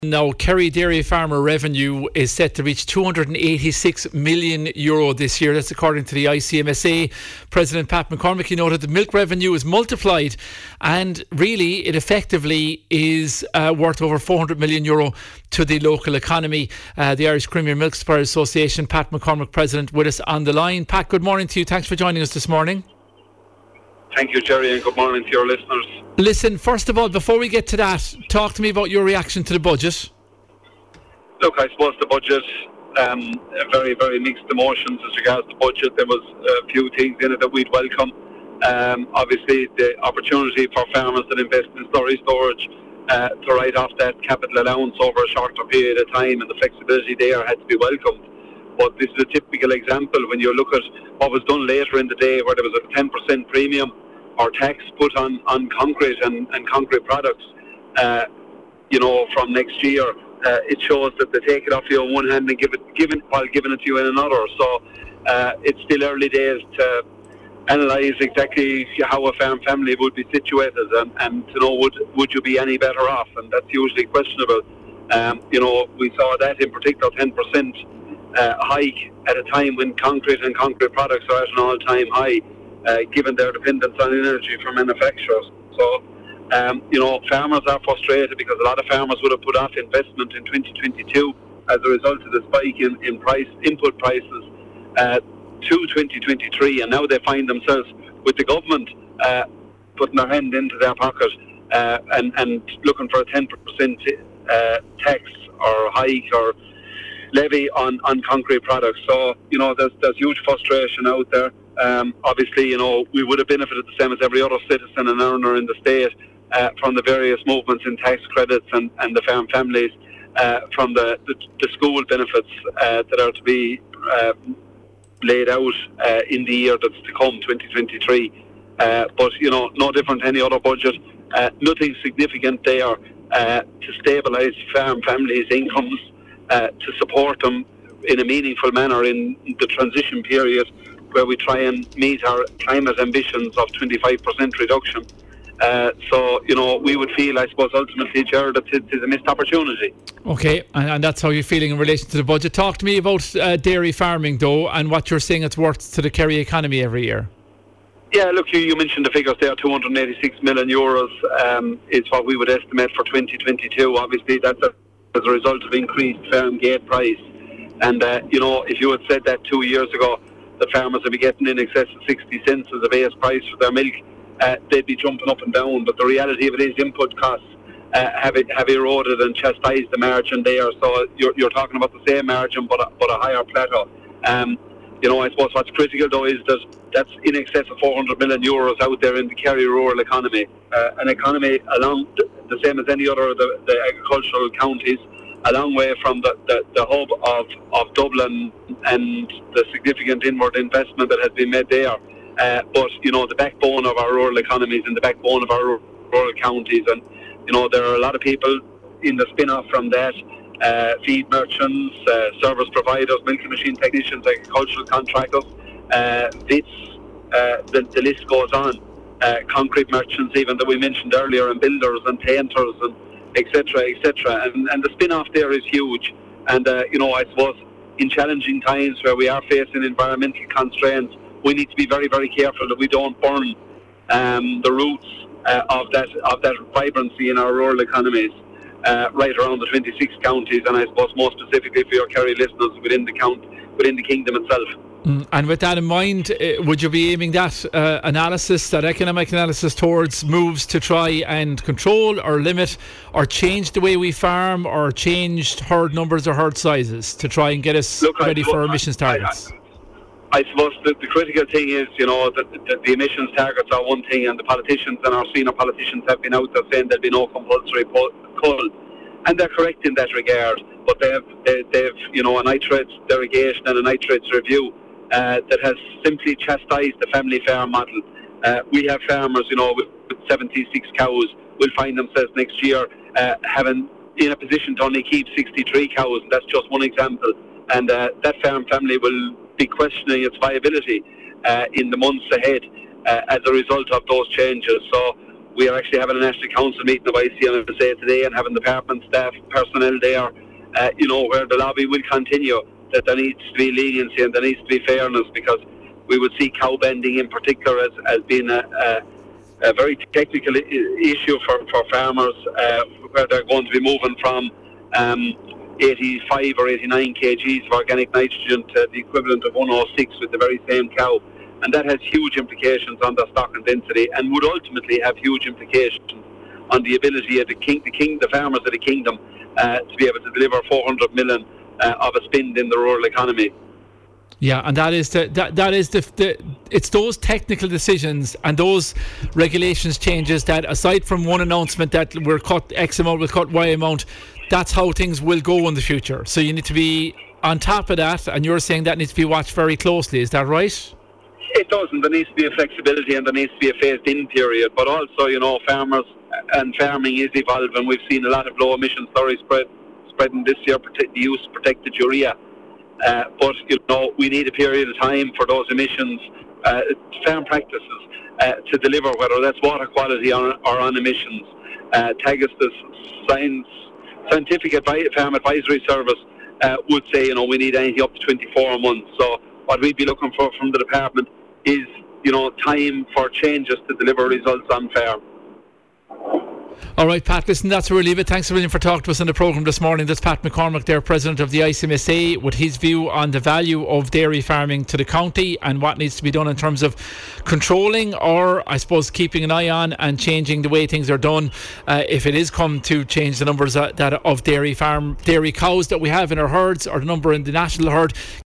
Now, Kerry Dairy Farmer revenue is set to reach €286 million this year. That's according to the ICMSA. President Pat McCormick, he noted the milk revenue is multiplied, and really it effectively is worth over €400 million to the local economy. The Irish Creamery Milk Suppliers Association, Pat McCormick, President, with us on the line. Pat, good morning to you. Thanks for joining us this morning. Thank you, Jerry, and good morning to your listeners. Listen, first of all, before we get to that, talk to me about your reaction to the budget. Look, I suppose the budget, very, very mixed emotions as regards to the budget. There was a few things in it that we'd welcome. Obviously, the opportunity for farmers that invest in slurry storage to write off that capital allowance over a shorter period of time, and the flexibility there had to be welcomed. But this is a typical example when you look at what was done later in the day, where there was a 10% premium or tax put on concrete and concrete products, from next year. It shows that they take it off you in one hand and give it while giving it to you in another. So it's still early days to analyse exactly how a farm family would be situated and to know would you be any better off, and that's usually questionable. We saw that in particular 10% hike at a time when concrete and concrete products are at an all-time high, given their dependence on energy from manufacturers. So, farmers are frustrated because a lot of farmers would have put off investment in 2022 as a result of the spike in input prices to 2023, and now they find themselves with the government putting their hand into their pocket and looking for a 10% tax or hike or levy on concrete products. So, there's huge frustration out there. Obviously, we would have benefited the same as every other citizen and earner in the state from the various movements in tax credits and the farm families, from the school benefits that are to be laid out in the year that's to come, 2023. But, no different to any other budget. Nothing significant there to stabilise farm families' incomes, to support them in a meaningful manner in the transition period where we try and meet our climate ambitions of 25% reduction. So, we would feel, I suppose, ultimately, Jared, that it is a missed opportunity. Okay, and that's how you're feeling in relation to the budget. Talk to me about dairy farming, though, and what you're saying it's worth to the Kerry economy every year. Yeah, look, you mentioned the figures there. €286 million is what we would estimate for 2022. Obviously, that's as a result of increased farm gate price. And, if you had said that 2 years ago, the farmers would be getting in excess of 60 cents as a base price for their milk, they'd be jumping up and down. But the reality of it is input costs have eroded and chastised the margin there. So you're talking about the same margin but a higher plateau. I suppose what's critical, though, is that that's in excess of €400 million out there in the Kerry rural economy. An economy along the same as any other of the agricultural counties, a long way from the hub of Dublin and the significant inward investment that has been made there. But, the backbone of our rural economies and the backbone of our rural counties. And, there are a lot of people in the spin-off from that, feed merchants, service providers, milking machine technicians, agricultural contractors, VITs, the list goes on. Concrete merchants even that we mentioned earlier, and builders and painters and etc. And the spin-off there is huge. And, I suppose in challenging times where we are facing environmental constraints, we need to be very, very careful that we don't burn the roots of that vibrancy in our rural economies right around the 26 counties, and I suppose more specifically for your Kerry listeners within the kingdom itself. And with that in mind, would you be aiming that economic analysis towards moves to try and control or limit or change the way we farm, or change herd numbers or herd sizes to try and get us ready for our emissions targets? I suppose the critical thing is, that the emissions targets are one thing, and the politicians and our senior politicians have been out there saying there'll be no compulsory cull. And they're correct in that regard, but they've a nitrates derogation and a nitrates review that has simply chastised the family farm model. We have farmers, with 76 cows will find themselves next year having in a position to only keep 63 cows, and that's just one example. And that farm family will be questioning its viability in the months ahead as a result of those changes. So We are actually having a National Council meeting of ICMSA today and having department staff, personnel there, where the lobby will continue, that there needs to be leniency and there needs to be fairness, because we would see cow bending in particular as being a very technical issue for farmers, where they're going to be moving from 85 or 89 kgs of organic nitrogen to the equivalent of 106 with the very same cow. And that has huge implications on their stock and density, and would ultimately have huge implications on the ability of the farmers of the kingdom to be able to deliver 400 million of a spend in the rural economy. Yeah, and it's those technical decisions and those regulations changes that, aside from one announcement that we're cut X amount, we'll cut Y amount, that's how things will go in the future. So you need to be on top of that, and you're saying that needs to be watched very closely. Is that right? It doesn't. There needs to be a flexibility and there needs to be a phased-in period. But also, farmers and farming is evolving. We've seen a lot of low-emission slurry spreading this year, the use of protected urea. But we need a period of time for those emissions, farm practices, to deliver, whether that's water quality or on emissions. Teagas's Scientific Farm Advisory Service would say, we need anything up to 24 months. So what we'd be looking for from the department is, time for changes to deliver results on farm. All right, Pat, listen, that's where we'll leave it. Thanks a million for talking to us on the programme this morning. That's Pat McCormick there, President of the ICMSA, with his view on the value of dairy farming to the county and what needs to be done in terms of controlling, or I suppose keeping an eye on and changing the way things are done, if it is come to change the numbers of dairy cows that we have in our herds, or the number in the national herd,